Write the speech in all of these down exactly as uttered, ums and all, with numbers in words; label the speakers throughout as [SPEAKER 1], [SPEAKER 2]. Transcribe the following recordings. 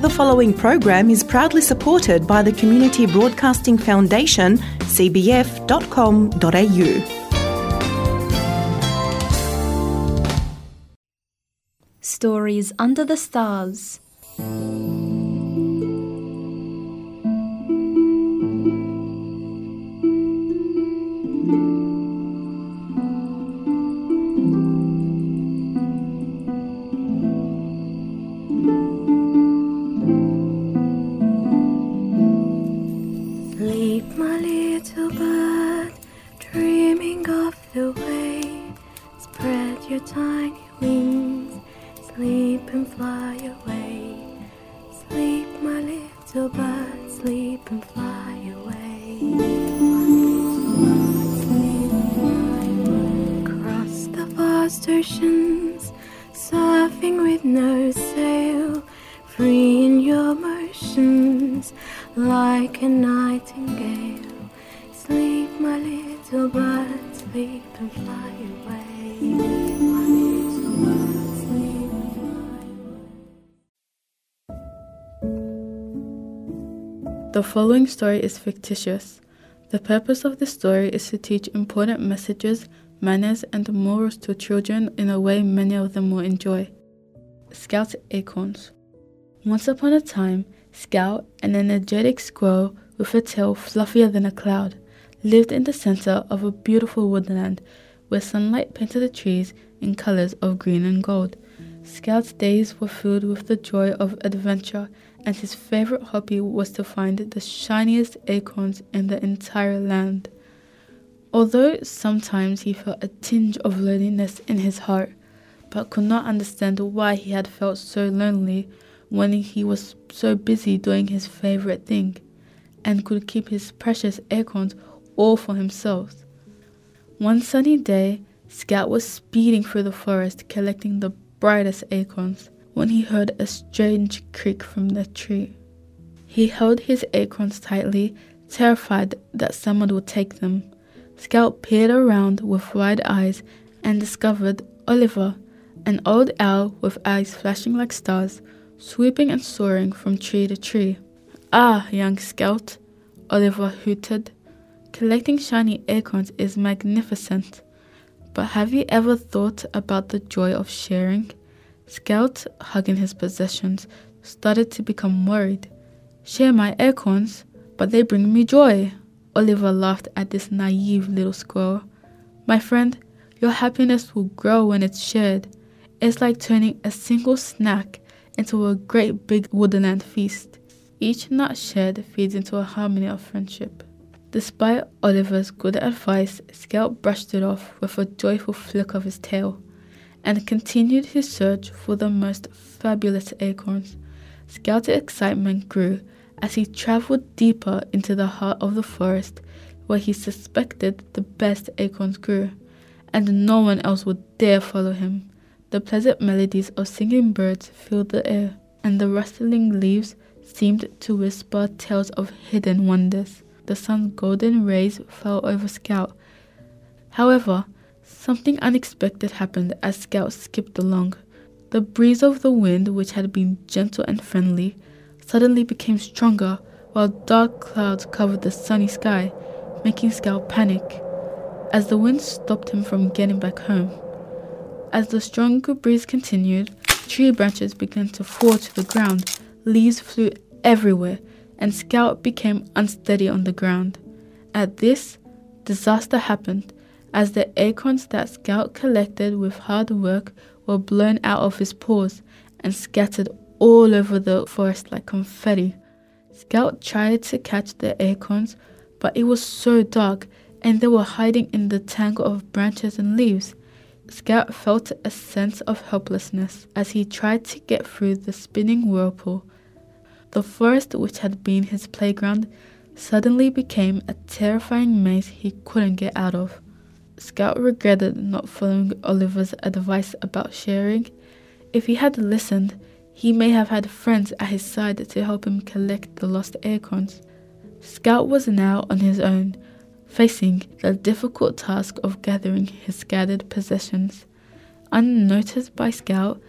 [SPEAKER 1] The following program is proudly supported by the Community Broadcasting Foundation, c b f dot com dot a u.
[SPEAKER 2] Stories Under the Stars.
[SPEAKER 3] Sleep, my little bird, dreaming of the way. Spread your tiny wings, sleep and fly away. Sleep, my little bird, sleep and fly away. Across the vast oceans, surfing with no sail, free in your motions, like a nightingale. Sleep, my little bird, sleep and fly away. My little bird, sleep and fly away.
[SPEAKER 4] The following story is fictitious. The purpose of this story is to teach important messages, manners, and morals to children in a way many of them will enjoy. Scout's Acorns. Once upon a time, Scout, an energetic squirrel with a tail fluffier than a cloud, lived in the center of a beautiful woodland where sunlight painted the trees in colors of green and gold. Scout's days were filled with the joy of adventure, and his favorite hobby was to find the shiniest acorns in the entire land. Although sometimes he felt a tinge of loneliness in his heart, but could not understand why he had felt so lonely when he was so busy doing his favorite thing, and could keep his precious acorns all for himself. One sunny day, Scout was speeding through the forest collecting the brightest acorns when he heard a strange creak from the tree. He held his acorns tightly, terrified that someone would take them. Scout peered around with wide eyes and discovered Oliver, an old owl with eyes flashing like stars, swooping and soaring from tree to tree. "Ah, young Scout," Oliver hooted, "collecting shiny acorns is magnificent, but have you ever thought about the joy of sharing?" Scout, hugging his possessions, started to become worried. "Share my acorns? But they bring me joy." Oliver laughed at this naive little squirrel. "My friend, your happiness will grow when it's shared. It's like turning a single snack into a great big woodland feast. Each nut shared feeds into a harmony of friendship." Despite Oliver's good advice, Scout brushed it off with a joyful flick of his tail, and continued his search for the most fabulous acorns. Scout's excitement grew as he traveled deeper into the heart of the forest, where he suspected the best acorns grew, and no one else would dare follow him. The pleasant melodies of singing birds filled the air, and the rustling leaves seemed to whisper tales of hidden wonders. The sun's golden rays fell over Scout. However, something unexpected happened as Scout skipped along. The breeze of the wind, which had been gentle and friendly, suddenly became stronger, while dark clouds covered the sunny sky, making Scout panic, as the wind stopped him from getting back home. As the stronger breeze continued, tree branches began to fall to the ground, leaves flew everywhere, and Scout became unsteady on the ground. At this, disaster happened, as the acorns that Scout collected with hard work were blown out of his paws and scattered all over the forest like confetti. Scout tried to catch the acorns, but it was so dark, and they were hiding in the tangle of branches and leaves. Scout felt a sense of helplessness as he tried to get through the spinning whirlpool. The forest, which had been his playground, suddenly became a terrifying maze he couldn't get out of. Scout regretted not following Oliver's advice about sharing. If he had listened, he may have had friends at his side to help him collect the lost acorns. Scout was now on his own, facing the difficult task of gathering his scattered possessions. Unnoticed by Scout,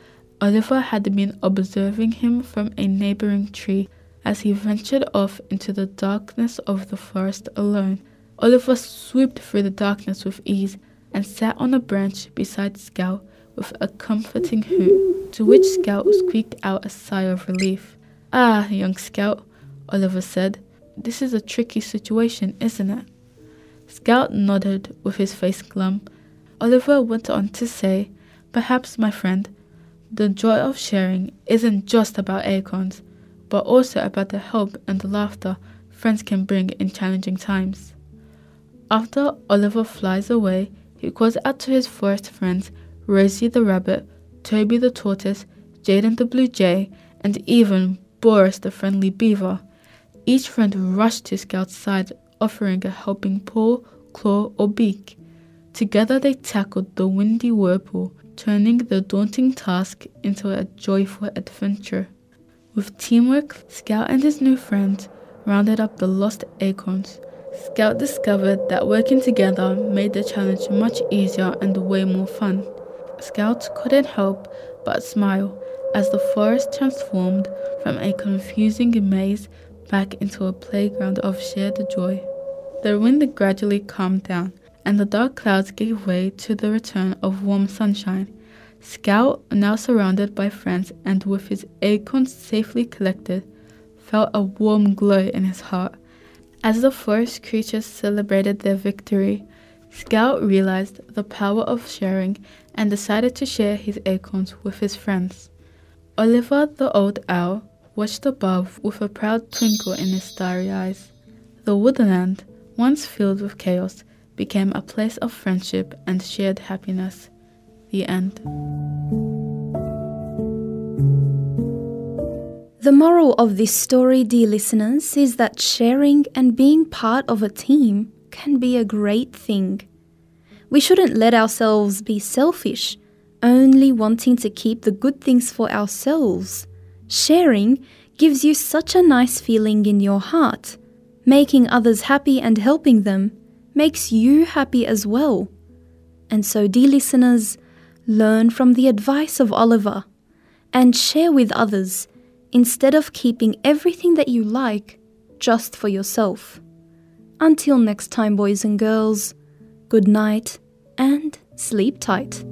[SPEAKER 4] Oliver had been observing him from a neighboring tree as he ventured off into the darkness of the forest alone. Oliver swooped through the darkness with ease and sat on a branch beside Scout with a comforting hoot, to which Scout squeaked out a sigh of relief. "Ah, young Scout," Oliver said, "this is a tricky situation, isn't it?" Scout nodded with his face glum. Oliver went on to say, "Perhaps, my friend, the joy of sharing isn't just about acorns, but also about the help and the laughter friends can bring in challenging times." After Oliver flies away, he calls out to his forest friends, Rosie the rabbit, Toby the tortoise, Jaden the blue jay, and even Boris the friendly beaver. Each friend rushed to Scout's side, offering a helping paw, claw, or beak. Together they tackled the windy whirlpool, turning the daunting task into a joyful adventure. With teamwork, Scout and his new friends rounded up the lost acorns. Scout discovered that working together made the challenge much easier and way more fun. Scout couldn't help but smile as the forest transformed from a confusing maze back into a playground of shared joy. The wind gradually calmed down, and the dark clouds gave way to the return of warm sunshine. Scout, now surrounded by friends and with his acorns safely collected, felt a warm glow in his heart. As the forest creatures celebrated their victory, Scout realized the power of sharing and decided to share his acorns with his friends. Oliver the old owl watched above with a proud twinkle in his starry eyes. The woodland, once filled with chaos, became a place of friendship and shared happiness. The end.
[SPEAKER 2] The moral of this story, dear listeners, is that sharing and being part of a team can be a great thing. We shouldn't let ourselves be selfish, only wanting to keep the good things for ourselves. Sharing gives you such a nice feeling in your heart. Making others happy and helping them makes you happy as well. And so, dear listeners, learn from the advice of Oliver and share with others instead of keeping everything that you like just for yourself. Until next time, boys and girls, good night and sleep tight.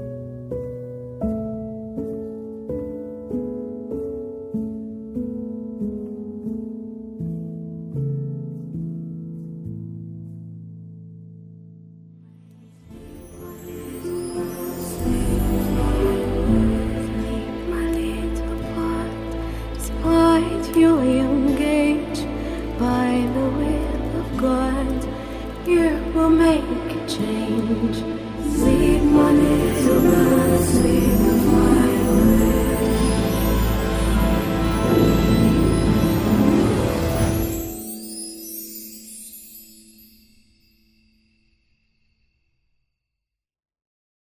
[SPEAKER 3] Your young age, by the will of God, you will make a change.